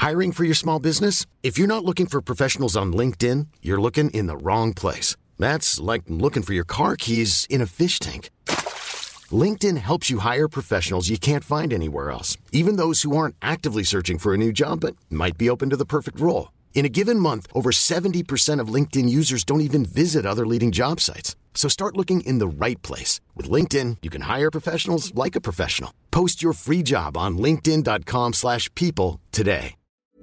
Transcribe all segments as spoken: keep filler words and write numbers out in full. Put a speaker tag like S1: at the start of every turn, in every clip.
S1: Hiring for your small business? If you're not looking for professionals on LinkedIn, you're looking in the wrong place. That's like looking for your car keys in a fish tank. LinkedIn helps you hire professionals you can't find anywhere else, even those who aren't actively searching for a new job but might be open to the perfect role. In a given month, over seventy percent of LinkedIn users don't even visit other leading job sites. So start looking in the right place. With LinkedIn, you can hire professionals like a professional. Post your free job on linkedin.com slash people today.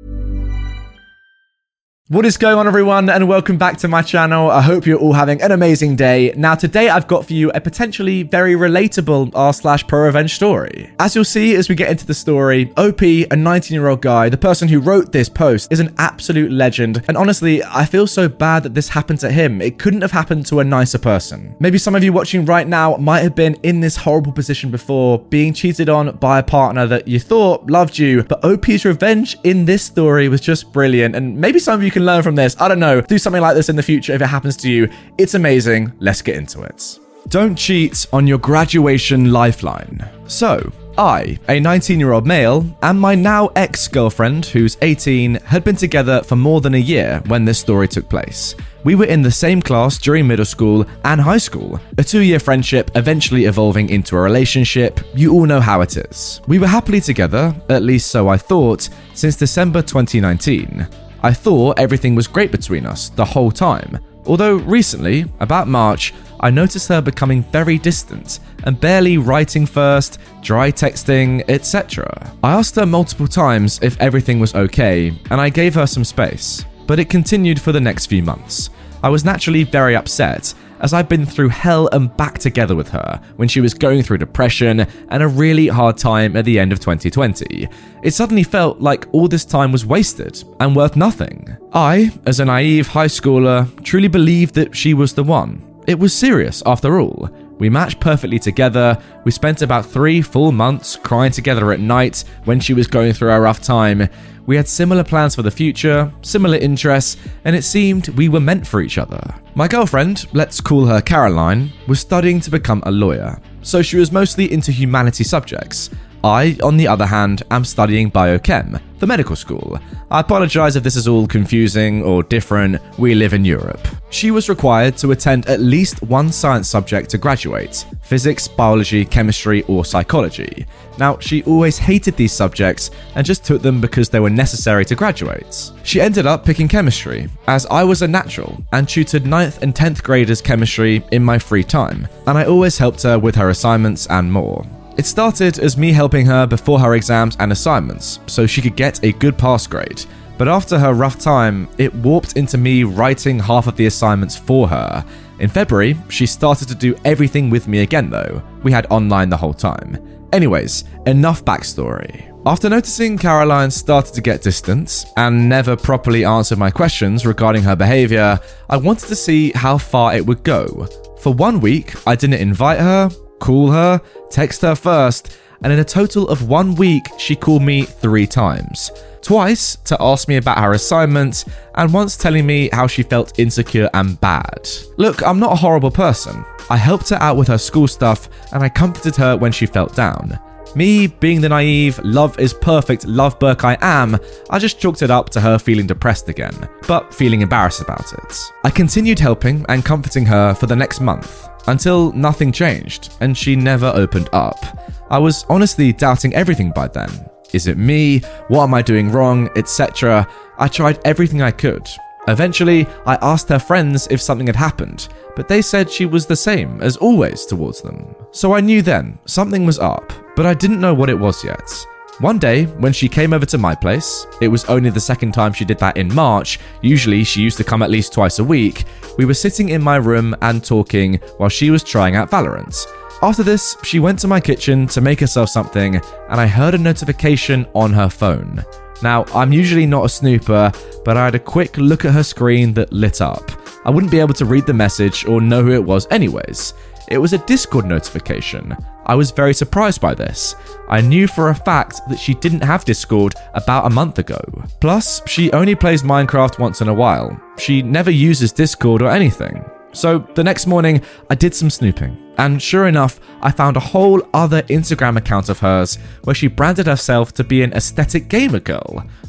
S2: What is going on, everyone, and welcome back to my channel. I hope you're all having an amazing day. Now, today I've got for you a potentially very relatable r slash pro revenge story. As you'll see as we get into the story, O P, a nineteen-year-old guy, the person who wrote this post, is an absolute legend. And honestly, I feel so bad that this happened to him. It couldn't have happened to a nicer person. Maybe some of you watching right now might have been in this horrible position before, being cheated on by a partner that you thought loved you. But O P's revenge in this story was just brilliant. And maybe some of you can learn from this. I don't know. Do something like this in the future if it happens to you. It's amazing. Let's get into it. Don't cheat on your graduation lifeline. So, I, a nineteen-year-old male, and my now ex-girlfriend, who's eighteen, had been together for more than a year when this story took place. We were in the same class during middle school and high school, a two-year friendship eventually evolving into a relationship. You all know how it is. We were happily together, at least so I thought, since December twenty nineteen. I thought everything was great between us the whole time, although recently, about March, I noticed her becoming very distant and barely writing first, dry texting, et cetera. I asked her multiple times if everything was okay, and I gave her some space, but it continued for the next few months. I was naturally very upset, as I'd been through hell and back together with her when she was going through depression and a really hard time at the end of twenty twenty. It suddenly felt like all this time was wasted and worth nothing. I, as a naive high schooler, truly believed that she was the one. It was serious, after all. We matched perfectly together. We spent about three full months crying together at night when she was going through a rough time. We had similar plans for the future, similar interests, and it seemed we were meant for each other. My girlfriend, let's call her Caroline, was studying to become a lawyer, so she was mostly into humanity subjects. I, on the other hand, am studying biochem, the medical school. I apologize if this is all confusing or different. We live in Europe. She was required to attend at least one science subject to graduate: physics, biology, chemistry, or psychology. Now, she always hated these subjects and just took them because they were necessary to graduate. She ended up picking chemistry, as I was a natural and tutored ninth and tenth graders chemistry in my free time, and I always helped her with her assignments and more. It started as me helping her before her exams and assignments, so she could get a good pass grade. But after her rough time, it warped into me writing half of the assignments for her. In February, she started to do everything with me again though. We had online the whole time. Anyways, enough backstory. After noticing Caroline started to get distant and never properly answered my questions regarding her behavior, I wanted to see how far it would go. For one week, I didn't invite her, call her, text her first, and in a total of one week, she called me three times. Twice to ask me about her assignment, and once telling me how she felt insecure and bad. Look, I'm not a horrible person. I helped her out with her school stuff, and I comforted her when she felt down. Me, being the naive, love is perfect love Burke I am, I just chalked it up to her feeling depressed again, but feeling embarrassed about it. I continued helping and comforting her for the next month, until nothing changed, and she never opened up. I was honestly doubting everything by then. Is it me? What am I doing wrong? et cetera. I tried everything I could. Eventually, I asked her friends if something had happened, but they said she was the same as always towards them. So I knew then something was up, but I didn't know what it was yet. One day, when she came over to my place, it was only the second time she did that in March, usually she used to come at least twice a week, we were sitting in my room and talking while she was trying out Valorant. After this, she went to my kitchen to make herself something, and I heard a notification on her phone. Now, I'm usually not a snooper, but I had a quick look at her screen that lit up. I wouldn't be able to read the message or know who it was anyways. It was a Discord notification. I was very surprised by this. I knew for a fact that she didn't have Discord about a month ago. Plus, she only plays Minecraft once in a while. She never uses Discord or anything. So the next morning, I did some snooping, and sure enough, I found a whole other Instagram account of hers where she branded herself to be an aesthetic gamer girl.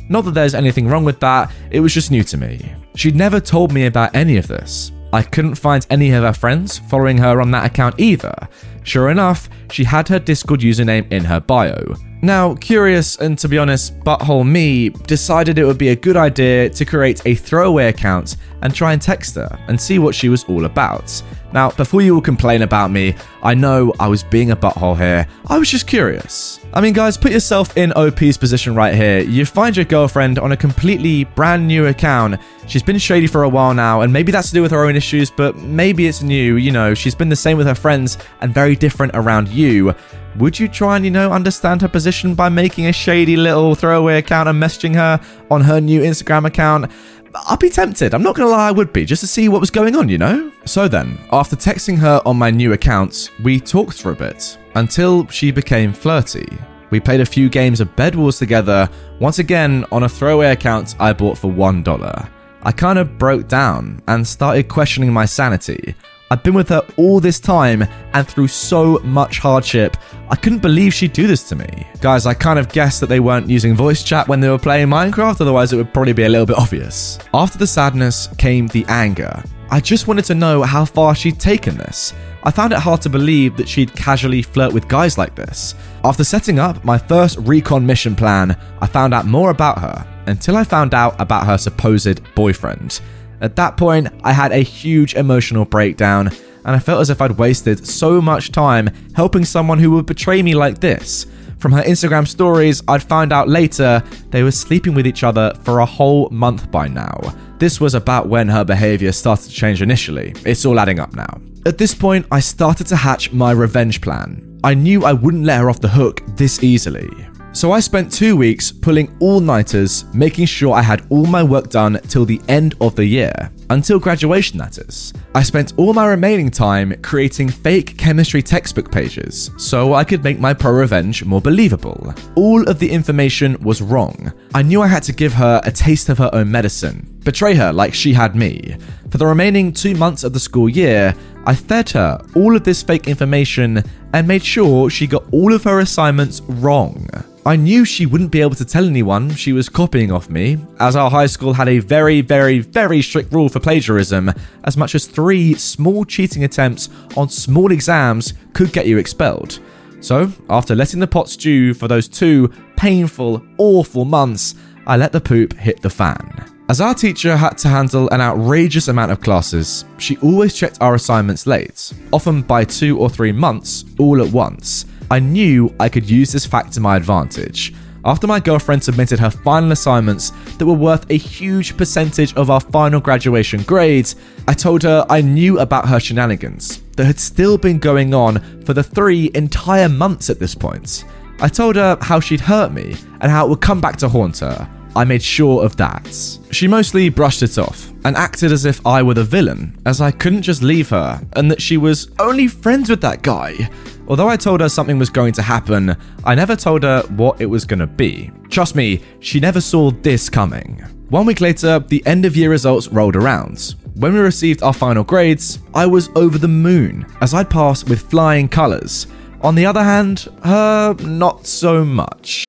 S2: Not that there's anything wrong with that, it was just new to me. She'd never told me about any of this. I couldn't find any of her friends following her on that account either. Sure enough, she had her Discord username in her bio. Now, curious and to be honest, butthole me decided it would be a good idea to create a throwaway account and try and text her and see what she was all about. Now, before you all complain about me, I know I was being a butthole here. I was just curious. I mean, guys, put yourself in O P's position right here. You find your girlfriend on a completely brand new account. She's been shady for a while now, and maybe that's to do with her own issues, but maybe it's new. You know, she's been the same with her friends and very different around you. Would you try and, you know, understand her position by making a shady little throwaway account and messaging her on her new Instagram account? I'd be tempted. I'm not going to lie, I would be, just to see what was going on, you know? So then, after texting her on my new account, we talked for a bit, until she became flirty. We played a few games of Bed Wars together, once again on a throwaway account I bought for one dollar. I kind of broke down and started questioning my sanity. I'd been with her all this time and through so much hardship, I couldn't believe she'd do this to me. Guys, I kind of guessed that they weren't using voice chat when they were playing Minecraft, otherwise it would probably be a little bit obvious. After the sadness came the anger. I just wanted to know how far she'd taken this. I found it hard to believe that she'd casually flirt with guys like this. After setting up my first recon mission plan, I found out more about her, until I found out about her supposed boyfriend. At that point, I had a huge emotional breakdown, and I felt as if I'd wasted so much time helping someone who would betray me like this. From her Instagram stories, I'd found out later they were sleeping with each other for a whole month by now. This was about when her behavior started to change initially. It's all adding up now. At this point, I started to hatch my revenge plan. I knew I wouldn't let her off the hook this easily. So I spent two weeks pulling all-nighters, making sure I had all my work done till the end of the year. Until graduation, that is. I spent all my remaining time creating fake chemistry textbook pages, so I could make my pro-revenge more believable. All of the information was wrong. I knew I had to give her a taste of her own medicine, betray her like she had me. For the remaining two months of the school year, I fed her all of this fake information and made sure she got all of her assignments wrong. I knew she wouldn't be able to tell anyone she was copying off me, as our high school had a very, very, very strict rule for plagiarism. As much as three small cheating attempts on small exams could get you expelled. So, after letting the pot stew for those two painful, awful months, I let the poop hit the fan. As our teacher had to handle an outrageous amount of classes, she always checked our assignments late, often by two or three months, all at once. I knew I could use this fact to my advantage. After my girlfriend submitted her final assignments that were worth a huge percentage of our final graduation grades, I told her I knew about her shenanigans that had still been going on for the three entire months at this point. I told her how she'd hurt me and how it would come back to haunt her. I made sure of that. She mostly brushed it off and acted as if I were the villain, as I couldn't just leave her and that she was only friends with that guy. Although I told her something was going to happen, I never told her what it was going to be. Trust me, she never saw this coming. One week later, the end of year results rolled around. When we received our final grades, I was over the moon, as I'd passed with flying colours. On the other hand, her not so much.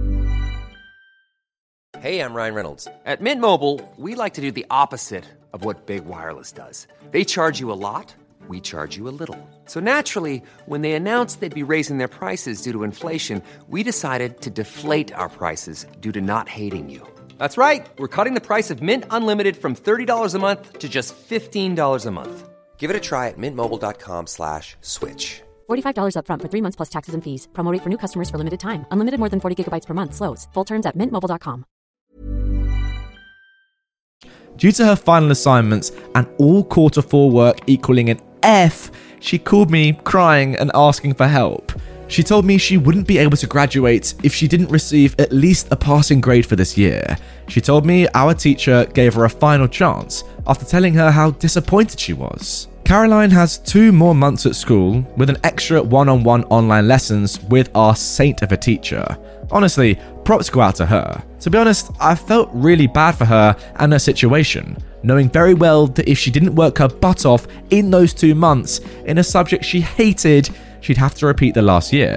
S3: Hey, I'm Ryan Reynolds. At Mint Mobile, we like to do the opposite of what Big Wireless does. They charge you a lot, we charge you a little. So naturally, when they announced they'd be raising their prices due to inflation, we decided to deflate our prices due to not hating you. That's right. We're cutting the price of Mint Unlimited from thirty dollars a month to just fifteen dollars a month. Give it a try at mintmobile.com slash switch.
S4: forty-five dollars up front for three months plus taxes and fees. Promo rate for new customers for limited time. Unlimited more than forty gigabytes per month slows. Full terms at mint mobile dot com.
S2: Due to her final assignments and all quarter four work equaling an F, she called me crying and asking for help. She told me she wouldn't be able to graduate if she didn't receive at least a passing grade for this year. She told me our teacher gave her a final chance after telling her how disappointed she was. Caroline has two more months at school with an extra one-on-one online lessons with our saint of a teacher. Honestly, props go out to her. To be honest, I felt really bad for her and her situation, knowing very well that if she didn't work her butt off in those two months in a subject she hated, she'd have to repeat the last year,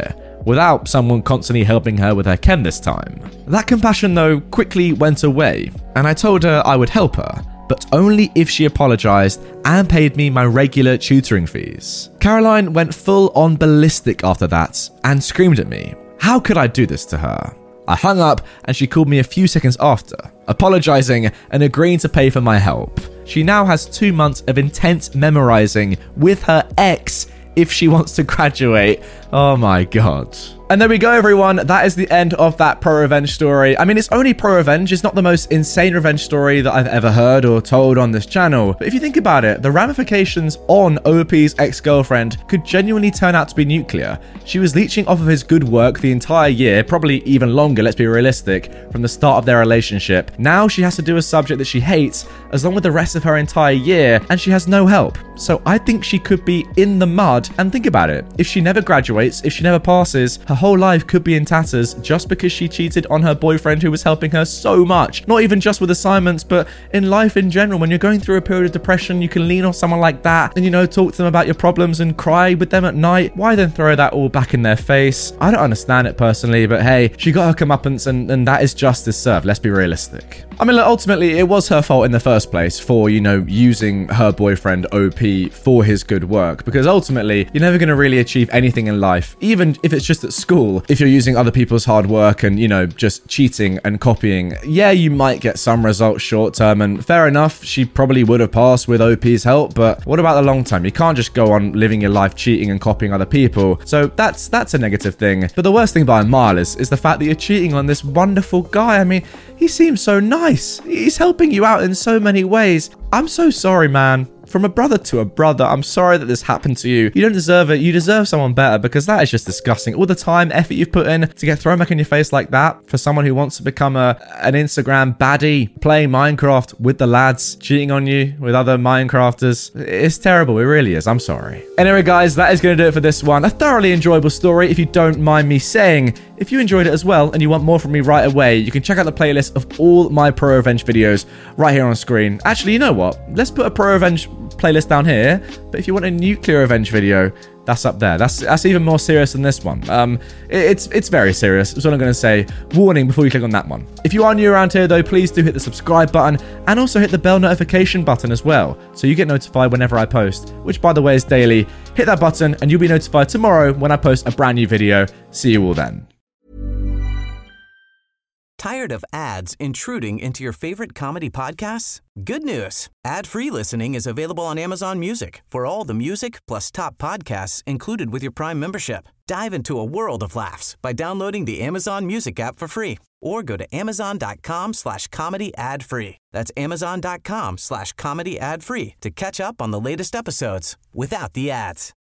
S2: without someone constantly helping her with her chem this time. That compassion, though, quickly went away, and I told her I would help her, but only if she apologized and paid me my regular tutoring fees. Caroline went full on ballistic after that and screamed at me. How could I do this to her? I hung up and she called me a few seconds after, apologizing and agreeing to pay for my help. She now has two months of intense memorizing with her ex if she wants to graduate. Oh my god. And there we go, everyone. That is the end of that pro-revenge story. I mean, it's only pro-revenge. It's not the most insane revenge story that I've ever heard or told on this channel. But if you think about it, the ramifications on O P's ex-girlfriend could genuinely turn out to be nuclear. She was leeching off of his good work the entire year, probably even longer, let's be realistic, from the start of their relationship. Now she has to do a subject that she hates, as long with the rest of her entire year, and she has no help. So I think she could be in the mud. And think about it. If she never graduates, if she never passes, her whole life could be in tatters just because she cheated on her boyfriend who was helping her so much. Not even just with assignments, but in life in general. When you're going through a period of depression, you can lean on someone like that and, you know, talk to them about your problems and cry with them at night. Why then throw that all back in their face? I don't understand it personally, but hey, she got her comeuppance and, and that is justice served. Let's be realistic. I mean, look, ultimately, it was her fault in the first place for, you know, using her boyfriend O P for his good work, because ultimately, you're never going to really achieve anything in life, even if it's just at school, if you're using other people's hard work and, you know, just cheating and copying. Yeah, you might get some results short term, and fair enough, she probably would have passed with O P's help, but what about the long term? You can't just go on living your life cheating and copying other people, so that's that's a negative thing. But the worst thing by a mile is, is the fact that you're cheating on this wonderful guy. I mean, he seems so nice. He's helping you out in so many ways. I'm so sorry, man. From a brother to a brother, I'm sorry that this happened to you. You don't deserve it. You deserve someone better, because that is just disgusting. All the time, effort you've put in to get thrown back in your face like that for someone who wants to become a an Instagram baddie, playing Minecraft with the lads, cheating on you with other Minecrafters. It's terrible. It really is. I'm sorry. Anyway, guys, that is going to do it for this one. A thoroughly enjoyable story, if you don't mind me saying. If you enjoyed it as well and you want more from me right away, you can check out the playlist of all my Pro Revenge videos right here on screen. Actually, you know what? Let's put a Pro Revenge playlist down here, but if you want a nuclear revenge video, that's up there. That's that's even more serious than this one. Um, it, it's it's very serious. That's what I'm going to say. Warning before you click on that one. If you are new around here, though, please do hit the subscribe button and also hit the bell notification button as well, so you get notified whenever I post, which, by the way, is daily. Hit that button and you'll be notified tomorrow when I post a brand new video. See you all then.
S5: Tired of ads intruding into your favorite comedy podcasts? Good news. Ad-free listening is available on Amazon Music for all the music plus top podcasts included with your Prime membership. Dive into a world of laughs by downloading the Amazon Music app for free or go to amazon.com slash comedy ad free. That's amazon.com slash comedy ad free to catch up on the latest episodes without the ads.